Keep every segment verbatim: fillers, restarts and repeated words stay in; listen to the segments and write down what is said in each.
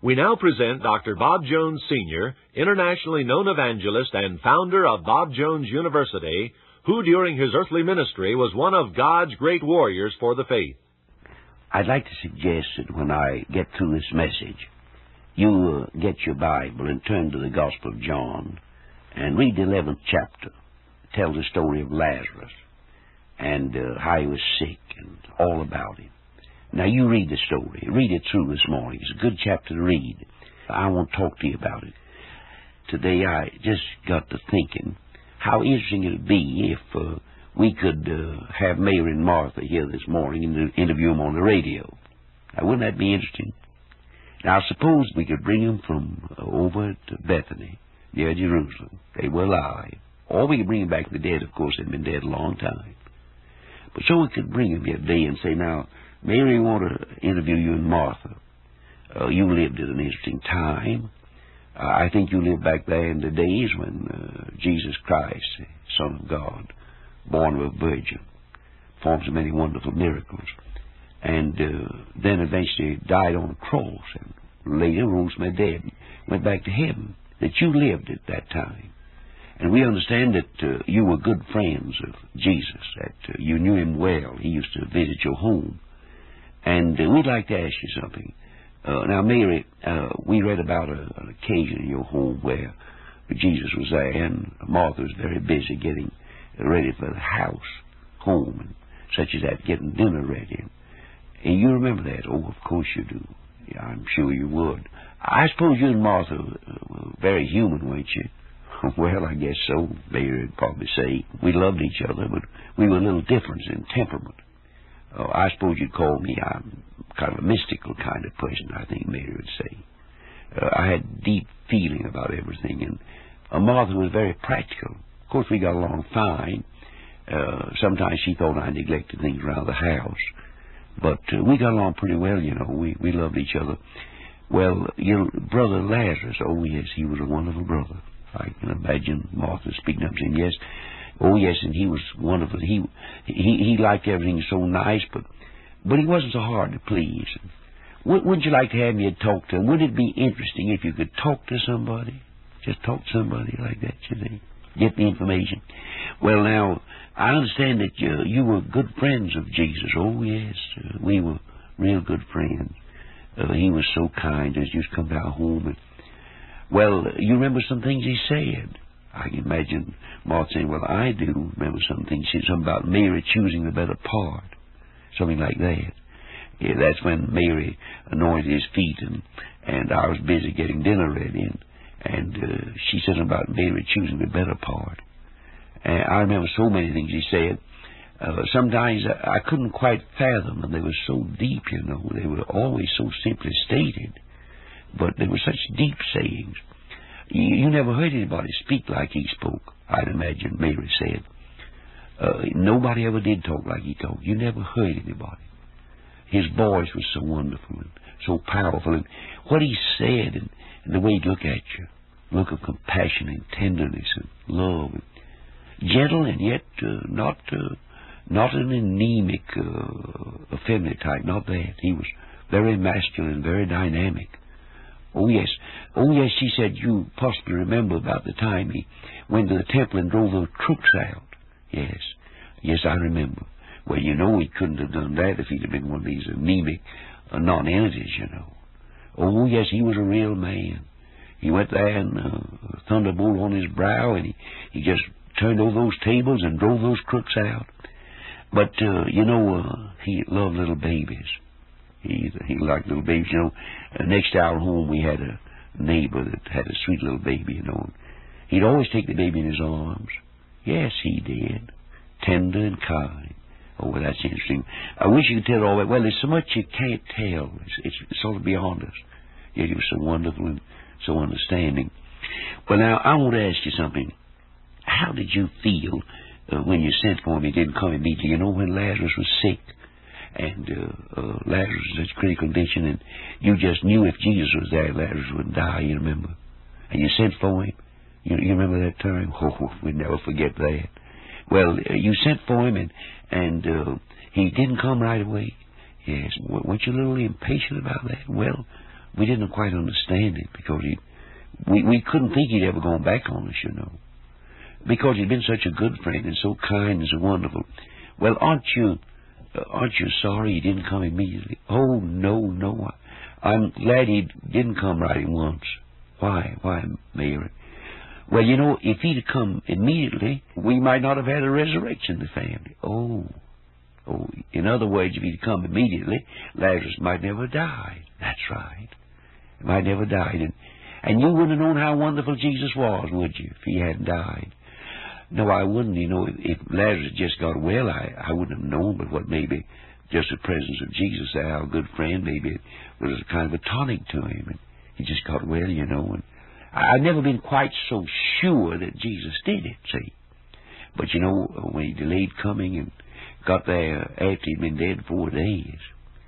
We now present Doctor Bob Jones, Senior, internationally known evangelist and founder of Bob Jones University, who during his earthly ministry was one of God's great warriors for the faith. I'd like to suggest that when I get through this message, you uh, get your Bible and turn to the Gospel of John and read the eleventh chapter. It tells the story of Lazarus and uh, how he was sick and all about him. Now, you read the story. Read it through this morning. It's a good chapter to read. I won't talk to you about it. Today, I just got to thinking how interesting it would be if uh, we could uh, have Mary and Martha here this morning and interview them on the radio. Now, wouldn't that be interesting? Now, suppose we could bring them from uh, over to Bethany, near Jerusalem. They were alive. Or we could bring them back from the dead. Of course, they'd been dead a long time. But so we could bring them here today and say, now, Mary, we want to interview you and Martha. Uh, you lived at an interesting time. Uh, I think you lived back there in the days when uh, Jesus Christ, Son of God, born of a virgin, performed so many wonderful miracles, and uh, then eventually died on a cross, and later rose from the dead, went back to heaven. That you lived at that time. And we understand that uh, you were good friends of Jesus, that uh, you knew him well. He used to visit your home. And uh, we'd like to ask you something. Uh, now, Mary, uh, we read about a, an occasion in your home where Jesus was there, and Martha was very busy getting ready for the house, home, and such as that, getting dinner ready. And you remember that? Oh, of course you do. Yeah, I'm sure you would. I suppose you and Martha were very human, weren't you? Well, I guess so, Mary would probably say. We loved each other, but we were a little different in temperament. Uh, I suppose you'd call me, I'm kind of a mystical kind of person, I think Mary would say. Uh, I had deep feeling about everything, and uh, Martha was very practical. Of course, we got along fine. Uh, sometimes she thought I neglected things around the house. But uh, we got along pretty well, you know. We we loved each other. Well, your brother Lazarus, oh, yes, he was a wonderful brother. I can imagine Martha speaking up saying, yes, oh, yes, and he was wonderful. He he he liked everything so nice, but but he wasn't so hard to please. Wouldn't you like to have me talk to him? Wouldn't it be interesting if you could talk to somebody? Just talk to somebody like that, you think? Get the information. Well, now, I understand that you, you were good friends of Jesus. Oh, yes, uh, we were real good friends. Uh, he was so kind as you used to come to our home. And, well, you remember some things he said. I can imagine Martha saying, well, I do remember some things. She said something about Mary choosing the better part, something like that. Yeah, that's when Mary anointed his feet, and, and I was busy getting dinner ready, and, and uh, she said something about Mary choosing the better part. And I remember so many things he said. Uh, sometimes I, I couldn't quite fathom them. They were so deep, you know. They were always so simply stated, but they were such deep sayings. You, you never heard anybody speak like he spoke, I'd imagine, Mary said. Uh, nobody ever did talk like he talked. You never heard anybody. His voice was so wonderful and so powerful. And what he said and, and the way he'd look at you, look of compassion and tenderness and love. And gentle and yet uh, not uh, not an anemic, uh, effeminate type, not that. He was very masculine, very dynamic. Oh, yes. Oh, yes, she said, you possibly remember about the time he went to the temple and drove those crooks out. Yes. Yes, I remember. Well, you know, he couldn't have done that if he'd have been one of these anemic uh, non-entities, you know. Oh, yes, he was a real man. He went there and uh, thunderbolt on his brow, and he, he just turned over those tables and drove those crooks out. But, uh, you know, uh, he loved little babies. He he liked little babies, you know. Uh, next to our home, we had a neighbor that had a sweet little baby, you know. He'd always take the baby in his arms. Yes, he did. Tender and kind. Oh, well, that's interesting. I wish you could tell all that. Well, there's so much you can't tell. It's, it's, it's sort of beyond us. Yet he was so wonderful and so understanding. Well, now, I want to ask you something. How did you feel uh, when you sent for him? He didn't come immediately. You know, when Lazarus was sick, and uh, uh, Lazarus was in such critical condition, and you just knew if Jesus was there, Lazarus wouldn't die, you remember? And you sent for him. You, you remember that time? Oh, we'd never forget that. Well, uh, you sent for him, and, and uh, he didn't come right away. Yes, weren't you a little impatient about that? Well, we didn't quite understand it because he, we, we couldn't think he'd ever gone back on us, you know, because he'd been such a good friend and so kind and so wonderful. Well, aren't you, uh, aren't you sorry he didn't come immediately? Oh, no, no. I'm glad he didn't come right at once. Why? Why, Mary? Well, you know, if he'd have come immediately, we might not have had a resurrection in the family. Oh, oh. In other words, if he'd come immediately, Lazarus might never have died. That's right. He might never died. And, and you wouldn't have known how wonderful Jesus was, would you, if he hadn't died? No, I wouldn't. You know, if, if Lazarus had just got well, I, I wouldn't have known but what maybe just the presence of Jesus, our good friend, maybe it was kind of a tonic to him. And he just got well, you know, and I've never been quite so sure that Jesus did it, see. But, you know, when he delayed coming and got there after he'd been dead four days,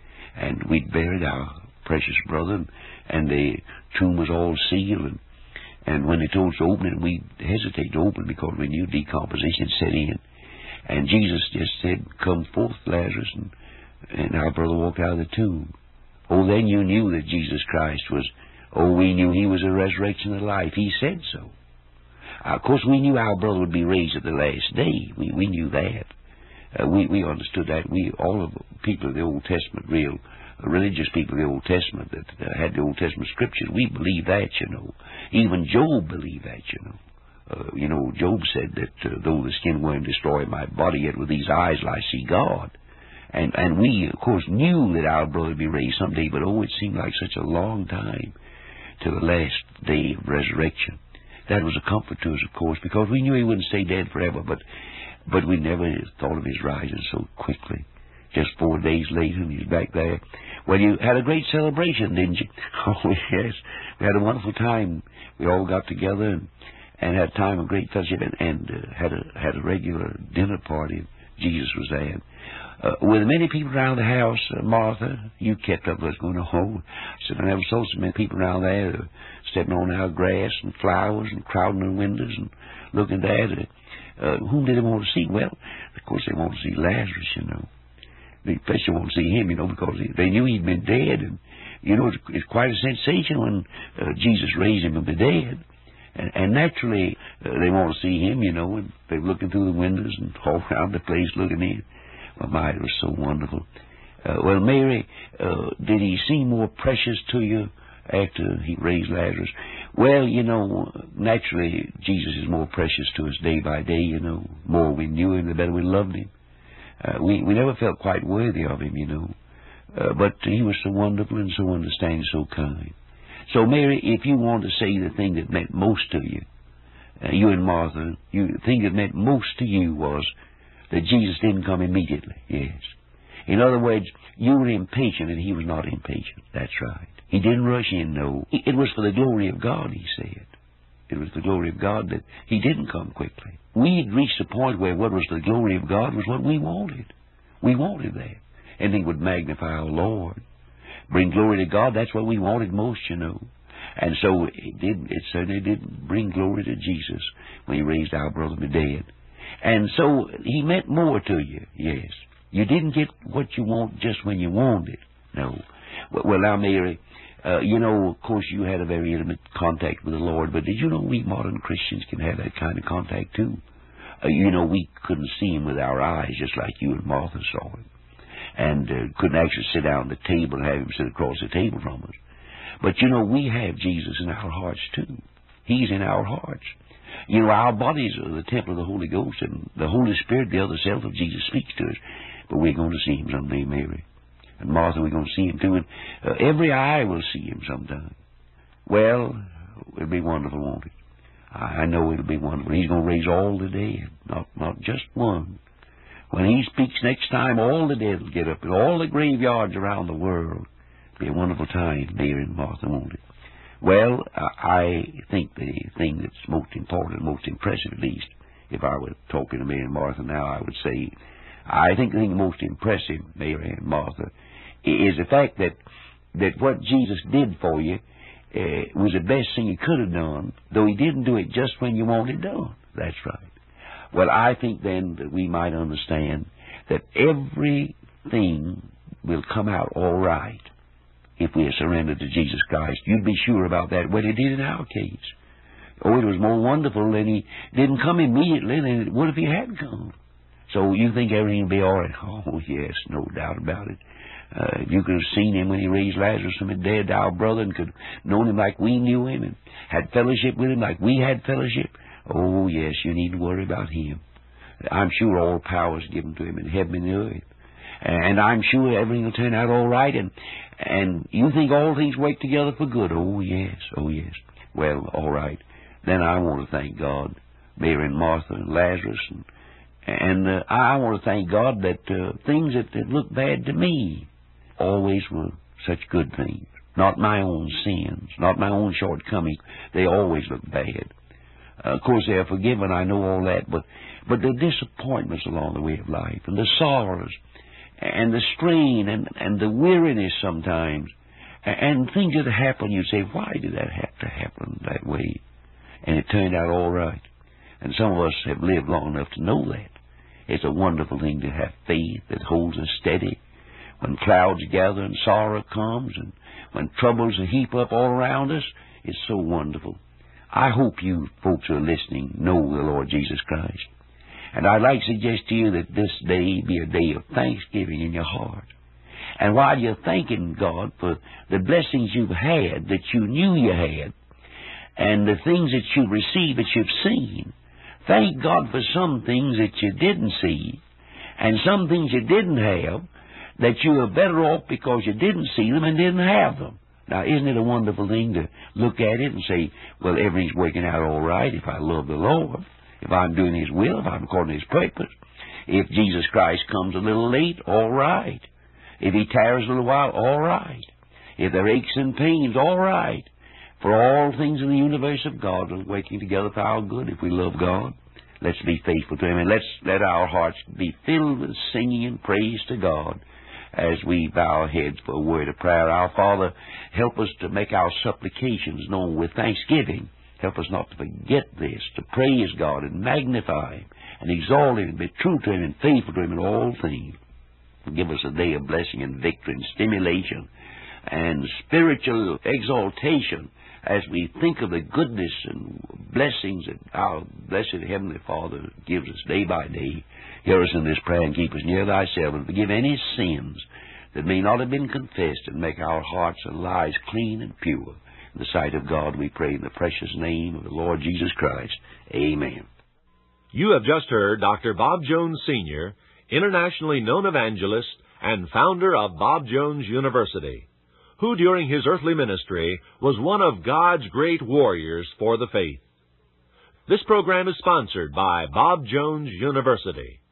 and we'd buried our precious brother, and, and the tomb was all sealed, and, and when they told us to open it, we hesitated to open because we knew decomposition set in. And Jesus just said, "Come forth, Lazarus," and, and our brother walked out of the tomb. Oh, then you knew that Jesus Christ was, oh, we knew he was a resurrection of life. He said so. Uh, of course, we knew our brother would be raised at the last day. We we knew that. Uh, we we understood that. We all of the people of the Old Testament, real uh, religious people of the Old Testament that uh, had the Old Testament scriptures, we believe that, you know. Even Job believed that, you know. Uh, you know, Job said that uh, though the skin worm destroy my body, yet with these eyes will I see God. And and we, of course, knew that our brother would be raised someday, but oh, it seemed like such a long time to the last day of resurrection. That was a comfort to us, of course, because we knew he wouldn't stay dead forever, but but we never thought of his rising so quickly. Just four days later, and he's back there. Well, you had a great celebration, didn't you? Oh, yes. We had a wonderful time. We all got together and, and had time of great fellowship and, and uh, had a had a regular dinner party. Jesus was there. Uh, with many people around the house, uh, Martha, you kept up what's going on. I said, I never saw so many people around there uh, stepping on our grass and flowers and crowding the windows and looking there. Uh, whom did they want to see? Well, of course, they want to see Lazarus, you know. They especially want to see him, you know, because they knew he'd been dead. And, you know, it's, it's quite a sensation when uh, Jesus raised him from the dead. And, and naturally, uh, they want to see him, you know, and they're looking through the windows and all around the place looking in. Well, my, it was so wonderful. Uh, well, Mary, uh, did he seem more precious to you after he raised Lazarus? Well, you know, naturally, Jesus is more precious to us day by day, you know. The more we knew him, the better we loved him. Uh, we, we never felt quite worthy of him, you know. Uh, but he was so wonderful and so understanding, so kind. So, Mary, if you want to say the thing that meant most to you, uh, you and Martha, you, the thing that meant most to you was that Jesus didn't come immediately, yes. In other words, you were impatient and he was not impatient. That's right. He didn't rush in, no. It was for the glory of God, he said. It was the glory of God that he didn't come quickly. We had reached a point where what was the glory of God was what we wanted. We wanted that. Anything would magnify our Lord. Bring glory to God, that's what we wanted most, you know. And so it did. It certainly did bring glory to Jesus when he raised our brother from the dead. And so he meant more to you, yes. You didn't get what you want just when you want it, no. Well, now, Mary, uh, you know, of course, you had a very intimate contact with the Lord, but did you know we modern Christians can have that kind of contact, too? Uh, you know, we couldn't see him with our eyes, just like you and Martha saw him, and uh, couldn't actually sit down at the table and have him sit across the table from us. But, you know, we have Jesus in our hearts, too. He's in our hearts. You know, our bodies are the temple of the Holy Ghost, and the Holy Spirit, the other self of Jesus, speaks to us. But we're going to see him someday, Mary. And Martha, we're going to see him too. And uh, every eye will see him sometime. Well, it'll be wonderful, won't it? I know it'll be wonderful. He's going to raise all the dead, not not just one. When he speaks next time, all the dead will get up, and all the graveyards around the world. It'll be a wonderful time, Mary and Martha, won't it? Well, I think the thing that's most important, most impressive at least, if I were talking to Mary and Martha now, I would say, I think the thing most impressive, Mary and Martha, is the fact that that what Jesus did for you uh, was the best thing he could have done, though he didn't do it just when you wanted it done. That's right. Well, I think then that we might understand that everything will come out all right if we had surrendered to Jesus Christ. You'd be sure about that, what He did in our case. Oh, it was more wonderful than He didn't come immediately than it would if He had come. So you think everything would be all right? Oh, yes, no doubt about it. Uh, if you could have seen Him when He raised Lazarus from the dead, our brother, and could have known Him like we knew Him, and had fellowship with Him like we had fellowship, oh, yes, you needn't worry about Him. I'm sure all power is given to Him in heaven and earth. And I'm sure everything will turn out all right. And and you think all things work together for good? Oh, yes, oh, yes. Well, all right. Then I want to thank God, Mary and Martha and Lazarus. And, and uh, I want to thank God that uh, things that, that look bad to me always were such good things. Not my own sins, not my own shortcomings. They always look bad. Uh, of course, they are forgiven. I know all that. But, but the disappointments along the way of life and the sorrows and the strain and, and the weariness sometimes, and things that happen, you say, why did that have to happen that way? And it turned out all right. And some of us have lived long enough to know that. It's a wonderful thing to have faith that holds us steady when clouds gather and sorrow comes and when troubles heap up all around us. It's so wonderful. I hope you folks who are listening know the Lord Jesus Christ. And I'd like to suggest to you that this day be a day of thanksgiving in your heart. And while you're thanking God for the blessings you've had that you knew you had, and the things that you've received that you've seen, thank God for some things that you didn't see, and some things you didn't have, that you are better off because you didn't see them and didn't have them. Now, isn't it a wonderful thing to look at it and say, well, everything's working out all right if I love the Lord, if I'm doing His will, if I'm according to His purpose. If Jesus Christ comes a little late, all right. If He tarries a little while, all right. If there are aches and pains, all right. For all things in the universe of God are working together for our good if we love God. Let's be faithful to Him, and let's let our hearts be filled with singing and praise to God as we bow our heads for a word of prayer. Our Father, help us to make our supplications known with thanksgiving. Help us not to forget this, to praise God and magnify Him and exalt Him and be true to Him and faithful to Him in all things. Give us a day of blessing and victory and stimulation and spiritual exaltation as we think of the goodness and blessings that our blessed Heavenly Father gives us day by day. Hear us in this prayer and keep us near Thyself, and forgive any sins that may not have been confessed, and make our hearts and lives clean and pure. In the sight of God we pray in the precious name of the Lord Jesus Christ. Amen. You have just heard Doctor Bob Jones, Senior, internationally known evangelist and founder of Bob Jones University, who during his earthly ministry was one of God's great warriors for the faith. This program is sponsored by Bob Jones University.